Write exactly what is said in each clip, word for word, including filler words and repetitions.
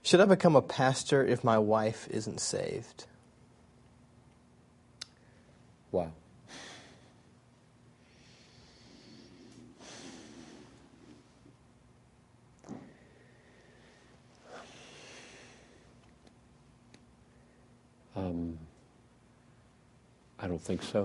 Should I become a pastor if my wife isn't saved? Wow. Um, I don't think so.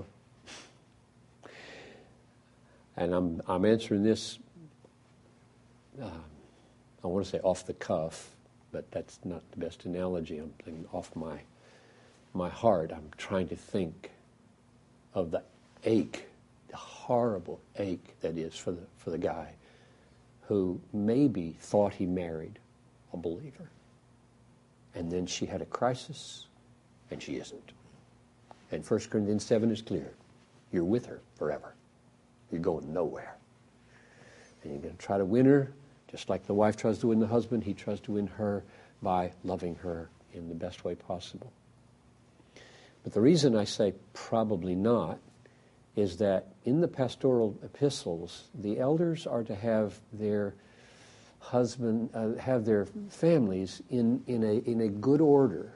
And I'm I'm answering this, uh, I want to say off the cuff, but that's not the best analogy. I'm thinking off my my heart. I'm trying to think of the ache, the horrible ache that is for the for the guy who maybe thought he married a believer. And then she had a crisis, and she isn't. And First Corinthians seven is clear. You're with her forever. You're going nowhere. And you're going to try to win her, just like the wife tries to win the husband. He tries to win her by loving her in the best way possible. But the reason I say probably not is that in the pastoral epistles, the elders are to have their husband, uh, have their families in, in, a, in a good order.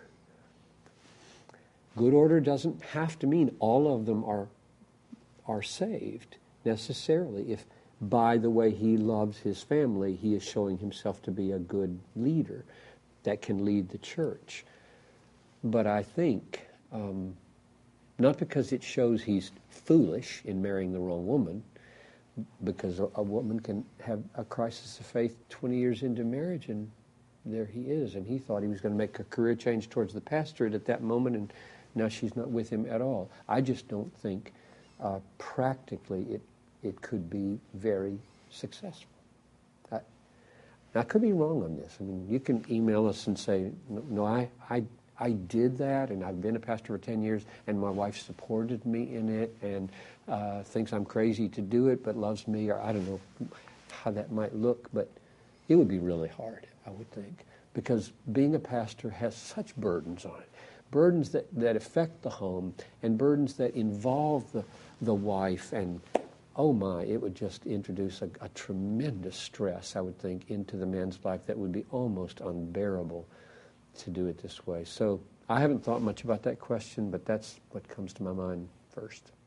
Good order doesn't have to mean all of them are, are saved necessarily. If by the way he loves his family, he is showing himself to be a good leader that can lead the church. But I think, um, not because it shows he's foolish in marrying the wrong woman, because a, a woman can have a crisis of faith twenty years into marriage, and there he is, and he thought he was going to make a career change towards the pastorate at that moment, and now she's not with him at all. I just don't think uh, practically it it could be very successful. I, I could be wrong on this. I mean, you can email us and say, no, no I, I, I did that, and I've been a pastor for ten years, and my wife supported me in it, and uh, thinks I'm crazy to do it, but loves me, or I don't know how that might look, but it would be really hard, I would think, because being a pastor has such burdens on it. Burdens that, that affect the home, and burdens that involve the, the wife, and oh my, it would just introduce a, a tremendous stress, I would think, into the man's life that would be almost unbearable to do it this way. So I haven't thought much about that question, but that's what comes to my mind first.